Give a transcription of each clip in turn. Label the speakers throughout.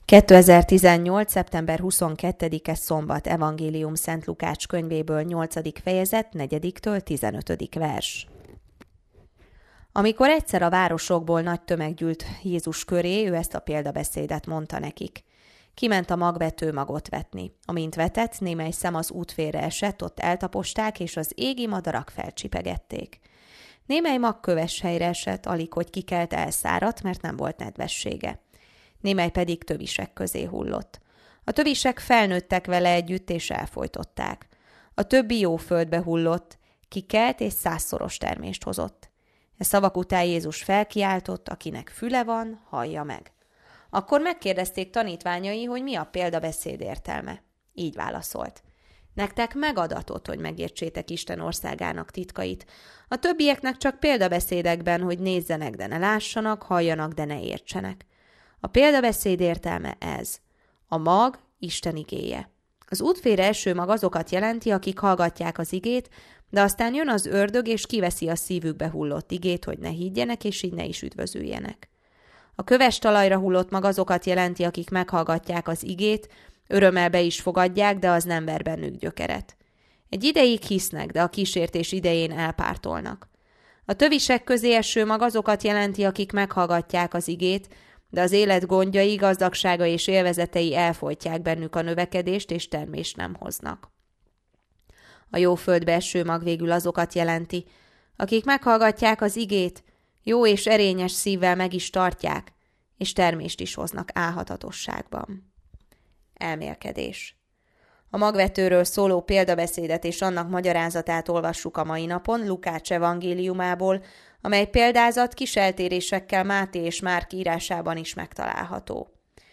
Speaker 1: 2018. szeptember 22-e szombat. Evangélium Szent Lukács könyvéből 8. fejezet 4-től 15. vers. Amikor egyszer a városokból nagy tömeg gyűlt Jézus köré, ő ezt a példabeszédet mondta nekik. Kiment a magvető magot vetni. Amint vetett, némely szem az útfélre esett, ott eltaposták, és az égi madarak felcsipegették. Némely magköves helyre esett, alig hogy kikelt, elszáradt, mert nem volt nedvessége. Némely pedig tövisek közé hullott. A tövisek felnőttek vele együtt, és elfojtották. A többi jó földbe hullott, kikelt és 100-szoros termést hozott. E szavak után Jézus felkiáltott, akinek füle van, hallja meg. Akkor megkérdezték tanítványai, hogy mi a példabeszéd értelme. Így válaszolt. Nektek megadatott, hogy megértsétek Isten országának titkait. A többieknek csak példabeszédekben, hogy nézzenek, de ne lássanak, halljanak, de ne értsenek. A példabeszéd értelme ez. A mag Isten igéje. Az útfélre eső mag azokat jelenti, akik hallgatják az igét, de aztán jön az ördög, és kiveszi a szívükbe hullott igét, hogy ne higgyenek, és így ne is üdvözüljenek. A köves talajra hullott mag azokat jelenti, akik meghallgatják az igét, örömmel be is fogadják, de az nem ver bennük gyökeret. Egy ideig hisznek, de a kísértés idején elpártolnak. A tövisek közé eső mag azokat jelenti, akik meghallgatják az igét, de az élet gondjai, gazdagsága és élvezetei elfojtják bennük a növekedést, és termést nem hoznak. A jó földbe eső mag végül azokat jelenti, akik meghallgatják az igét, jó és erényes szívvel meg is tartják, és termést is hoznak álhatatosságban. Elmélkedés. A magvetőről szóló példabeszédet és annak magyarázatát olvassuk a mai napon Lukács evangéliumából, amely példázat kis eltérésekkel Máté és Márk írásában is megtalálható.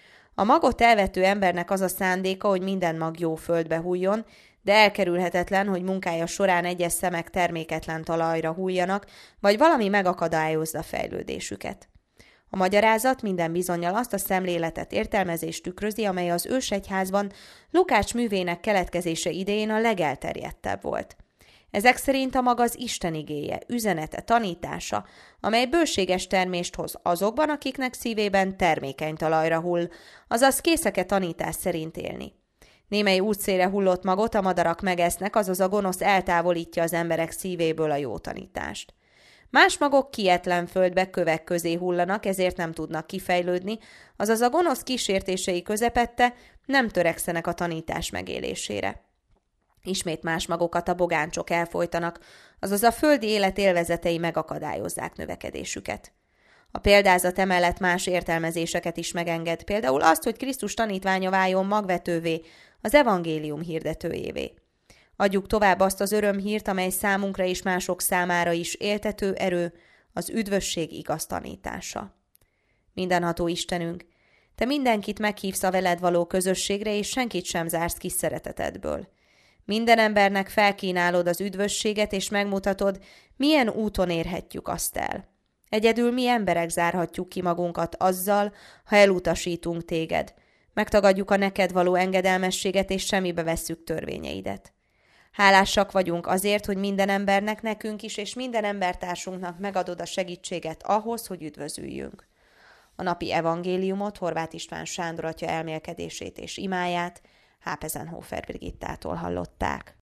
Speaker 1: A magot elvető embernek az a szándéka, hogy minden mag jó földbe hulljon, de elkerülhetetlen, hogy munkája során egyes szemek terméketlen talajra hulljanak, vagy valami megakadályozza fejlődésüket. A magyarázat minden bizonnyal azt a szemléletet, értelmezést tükrözi, amely az ősegyházban Lukács művének keletkezése idején a legelterjedtebb volt. Ezek szerint a mag az Isten igéje, üzenete, tanítása, amely bőséges termést hoz azokban, akiknek szívében termékeny talajra hull, azaz készek tanítás szerint élni. Némely útszélre hullott magot a madarak megesznek, azaz a gonosz eltávolítja az emberek szívéből a jó tanítást. Más magok kietlen földbe, kövek közé hullanak, ezért nem tudnak kifejlődni, azaz a gonosz kísértései közepette nem törekszenek a tanítás megélésére. Ismét más magokat a bogáncsok elfojtanak, azaz a földi élet élvezetei megakadályozzák növekedésüket. A példázat emellett más értelmezéseket is megenged, például azt, hogy Krisztus tanítványa váljon magvetővé, az evangélium hirdetőjévé. Adjuk tovább azt az örömhírt, amely számunkra és mások számára is éltető erő, az üdvösség igaz tanítása. Mindenható Istenünk, Te mindenkit meghívsz a veled való közösségre, és senkit sem zársz ki szeretetedből. Minden embernek felkínálod az üdvösséget, és megmutatod, milyen úton érhetjük azt el. Egyedül mi emberek zárhatjuk ki magunkat azzal, ha elutasítunk téged. Megtagadjuk a neked való engedelmességet, és semmibe vesszük törvényeidet. Hálásak vagyunk azért, hogy minden embernek, nekünk is, és minden embertársunknak megadod a segítséget ahhoz, hogy üdvözüljünk. A napi evangéliumot Horváth István Sándor atya elmélkedését és imáját Hápezenhofer Brigittától hallották.